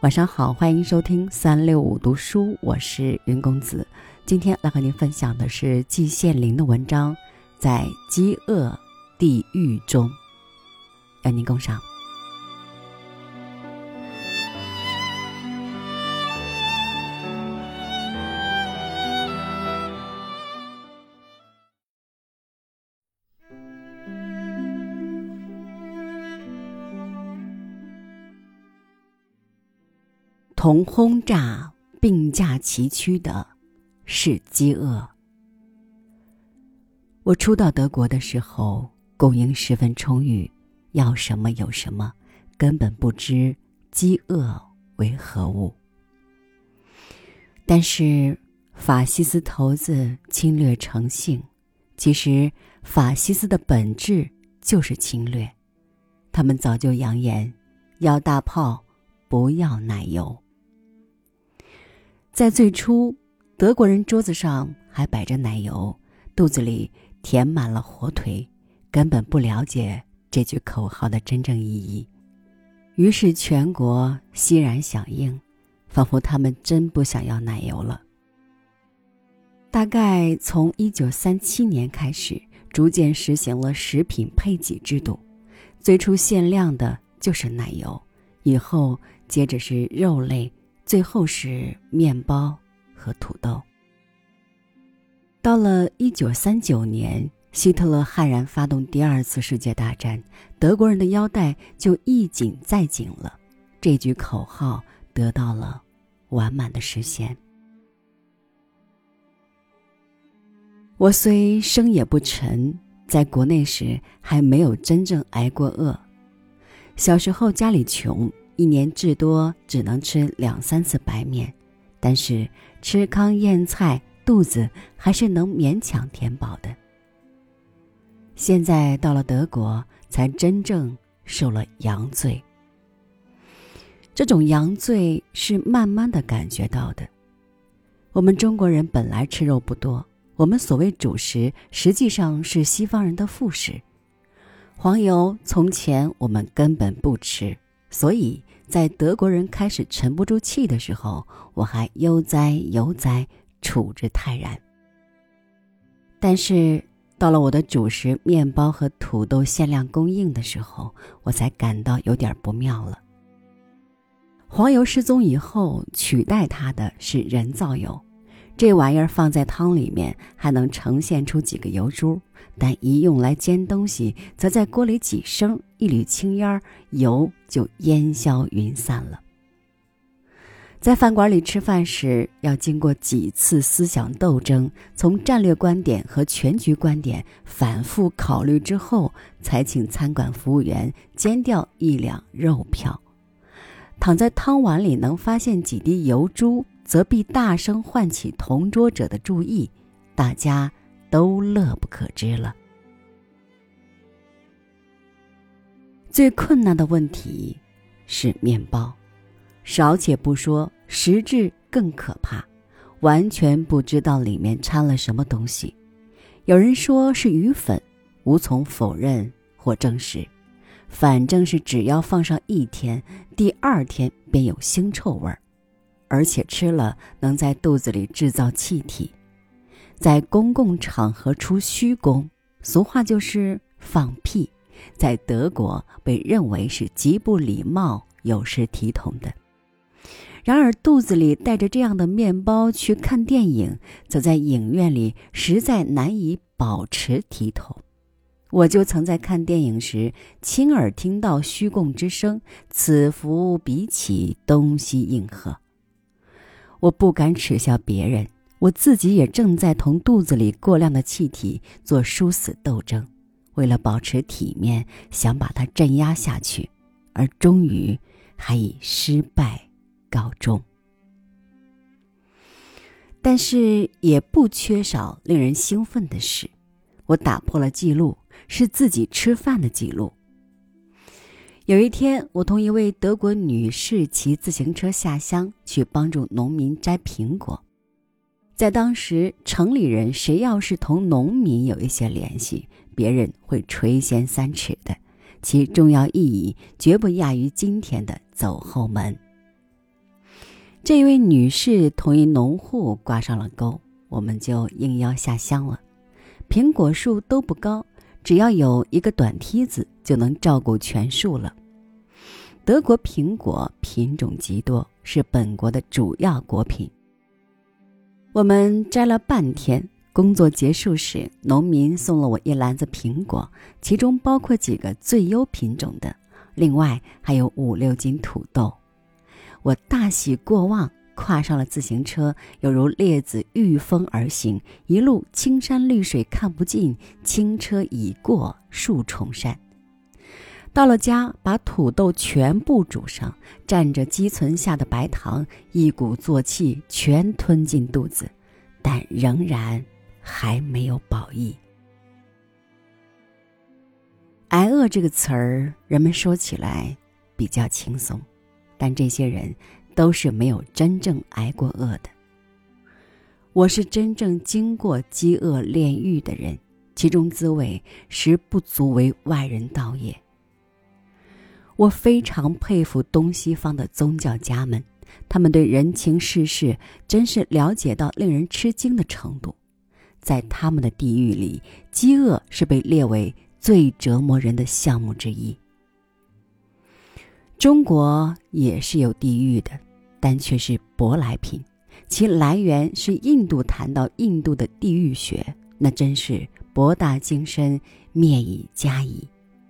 晚上好，欢迎收听365读书，我是云公子。今天来和您分享的是季羡林的文章《在饥饿地狱中》，让您共赏。同轰炸并驾齐驱的是饥饿。我初到德国的时候，供应十分充裕，要什么有什么，根本不知饥饿为何物。但是法西斯头子侵略成性，其实法西斯的本质就是侵略。他们早就扬言要大炮，不要奶油。在最初，德国人桌子上还摆着奶油，肚子里填满了火腿，根本不了解这句口号的真正意义。于是全国熙然响应，仿佛他们真不想要奶油了。大概从1937年开始，逐渐实行了食品配给制度，最初限量的就是奶油，以后接着是肉类，最后是面包和土豆。到了1939年，希特勒悍然发动第二次世界大战，德国人的腰带就一紧再紧了，这句口号得到了完满的实现。我虽生也不沉，在国内时还没有真正挨过饿。小时候家里穷，一年至多只能吃2-3次白面，但是吃糠咽菜，肚子还是能勉强填饱的。现在到了德国，才真正受了洋罪。这种洋罪是慢慢的感觉到的。我们中国人本来吃肉不多，我们所谓主食实际上是西方人的副食。黄油从前我们根本不吃，所以在德国人开始沉不住气的时候，我还悠哉悠哉处之泰然。但是到了我的主食面包和土豆限量供应的时候，我才感到有点不妙了。黄油失踪以后，取代它的是人造油，这玩意儿放在汤里面还能呈现出几个油珠，但一用来煎东西，则在锅里几声，一缕青烟，油就烟消云散了。在饭馆里吃饭时，要经过几次思想斗争，从战略观点和全局观点反复考虑之后，才请餐馆服务员煎掉1两肉票。躺在汤碗里能发现几滴油珠，则必大声唤起同桌者的注意，大家都乐不可支了。最困难的问题是面包，少且不说，实质更可怕，完全不知道里面掺了什么东西。有人说是鱼粉，无从否认或证实，反正是只要放上1天，第2天便有腥臭味儿，而且吃了能在肚子里制造气体。在公共场合出虚功，俗话就是放屁，在德国被认为是极不礼貌、有失体统的。然而肚子里带着这样的面包去看电影，则在影院里实在难以保持体统。我就曾在看电影时亲耳听到虚供之声，此伏彼起，东西应和。我不敢耻笑别人，我自己也正在同肚子里过量的气体做殊死斗争，为了保持体面，想把它镇压下去，而终于还以失败告终。但是也不缺少令人兴奋的事，我打破了记录，是自己吃饭的记录。有一天，我同一位德国女士骑自行车下乡，去帮助农民摘苹果。在当时，城里人谁要是同农民有一些联系，别人会垂涎3尺的，其重要意义绝不亚于今天的走后门。 这一位女士同一农户挂上了钩，我们就应邀下乡了。苹果树都不高，只要有一个短梯子就能照顾全树了。德国苹果品种极多，是本国的主要果品。我们摘了半天，工作结束时，农民送了我一篮子苹果，其中包括几个最优品种的，另外还有5-6斤土豆。我大喜过望，跨上了自行车，犹如列子御风而行，一路青山绿水看不尽，轻车已过数重山。到了家，把土豆全部煮上，蘸着积存下的白糖，一鼓作气全吞进肚子，但仍然还没有饱意。挨饿这个词儿，人们说起来比较轻松，但这些人都是没有真正挨过饿的。我是真正经过饥饿炼狱的人，其中滋味实不足为外人道也。我非常佩服东西方的宗教家们，他们对人情世事真是了解到令人吃惊的程度。在他们的地狱里，饥饿是被列为最折磨人的项目之一。中国也是有地狱的，但却是舶来品，其来源是印度谈到印度的地狱学，那真是博大精深，灭以加矣。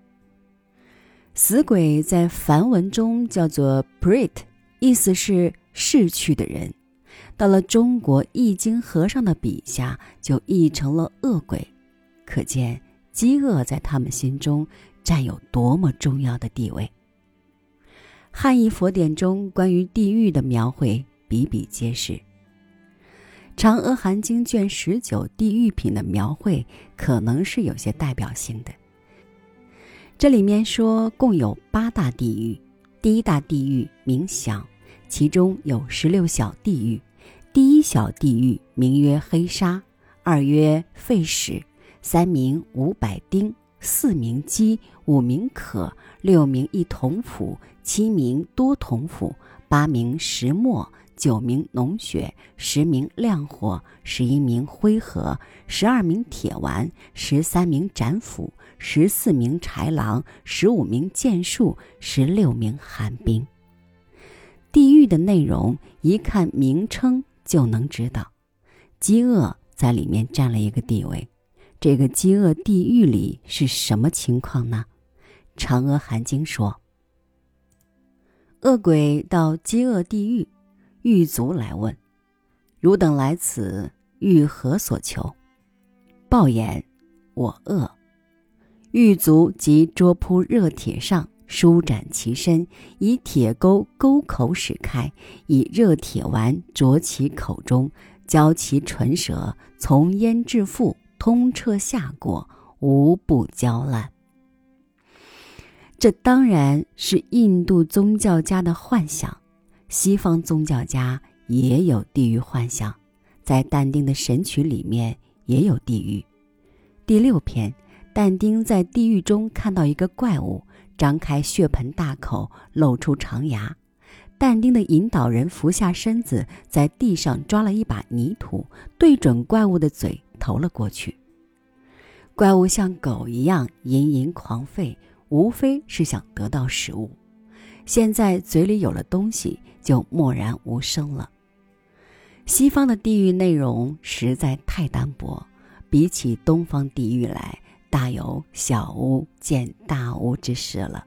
死鬼在梵文中叫做 Prit， 意思是逝去的人，到了中国易经和尚的笔下就译成了恶鬼，可见饥饿在他们心中占有多么重要的地位。汉译佛典中关于地狱的描绘比比皆是，《嫦娥含经》卷19地狱品的描绘可能是有些代表性的。这里面说共有8大地狱，第一大地狱名响，其中有16小地狱。第一小地狱名曰黑沙，2曰沸屎，3名5百丁，4名饥，5名渴，6名一铜釜，7名多铜釜，8名石磨，9名脓血，10名亮火，11名灰河，12名铁丸，13名斩斧，14名豺狼，15名剑术，16名寒冰。地狱的内容一看名称就能知道，饥饿在里面占了一个地位。这个饥饿地狱里是什么情况呢？嫦娥含经说，恶鬼到饥饿地狱，狱卒来问，汝等来此欲何所求？报言，我饿。狱卒即捉扑热铁上，舒展其身，以铁钩钩口使开，以热铁丸着其口中，教其唇舌，从咽至腹，通彻下过，无不焦烂。这当然是印度宗教家的幻想，西方宗教家也有地狱幻想，在但丁的神曲里面也有地狱。第6篇，但丁在地狱中看到一个怪物，张开血盆大口，露出长牙。但丁的引导人俯下身子，在地上抓了一把泥土，对准怪物的嘴投了过去。怪物像狗一样吟吟狂吠，无非是想得到食物。现在嘴里有了东西，就默然无声了。西方的地狱内容实在太单薄，比起东方地狱来，大有小巫见大巫之势了。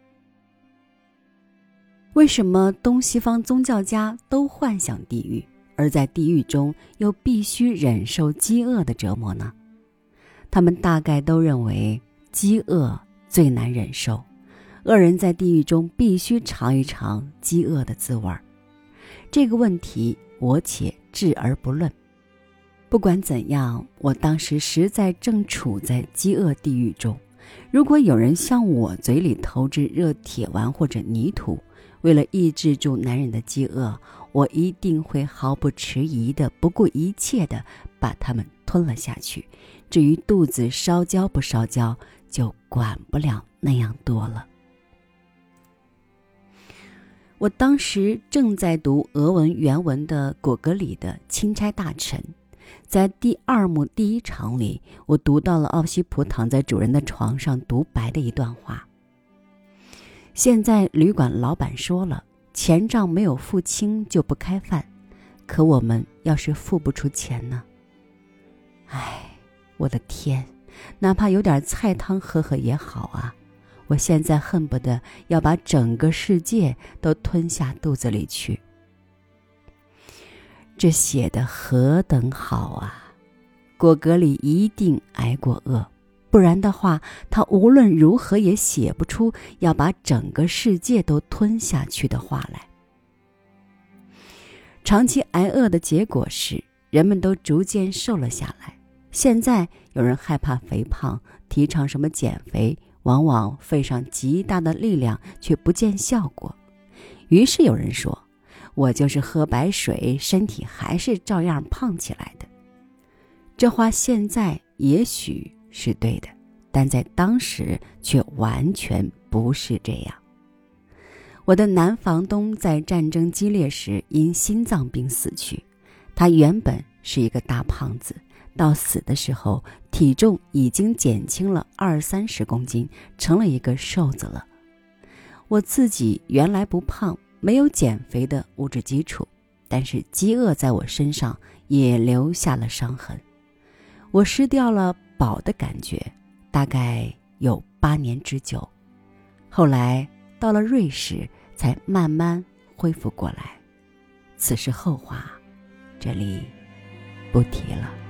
为什么东西方宗教家都幻想地狱，而在地狱中又必须忍受饥饿的折磨呢？他们大概都认为饥饿最难忍受，恶人在地狱中必须尝一尝饥饿的滋味。这个问题我且置而不论。不管怎样，我当时实在正处在饥饿地狱中。如果有人向我嘴里投掷热铁丸或者泥土，为了抑制住男人的饥饿，我一定会毫不迟疑的、不顾一切的把它们吞了下去。至于肚子烧焦不烧焦，就管不了那样多了。 我当时正在读俄文原文的果戈里的《钦差大臣》，在第2幕第1场里，我读到了奥西普躺在主人的床上独白的一段话。现在旅馆老板说了，钱账没有付清就不开饭，可我们要是付不出钱呢？唉，我的天，哪怕有点菜汤喝喝也好啊！我现在恨不得要把整个世界都吞下肚子里去。这写得何等好啊！果戈里一定挨过饿，不然的话，他无论如何也写不出要把整个世界都吞下去的话来。长期挨饿的结果是，人们都逐渐瘦了下来。现在有人害怕肥胖，提倡什么减肥，往往费上极大的力量，却不见效果。于是有人说，我就是喝白水，身体还是照样胖起来的。这话现在也许是对的，但在当时却完全不是这样。我的男房东在战争激烈时因心脏病死去，他原本是一个大胖子，到死的时候体重已经减轻了20-30公斤，成了一个瘦子了。我自己原来不胖，没有减肥的物质基础，但是饥饿在我身上也留下了伤痕。我失掉了饱的感觉，大概有8年之久。后来到了瑞士，才慢慢恢复过来。此事后话，这里不提了。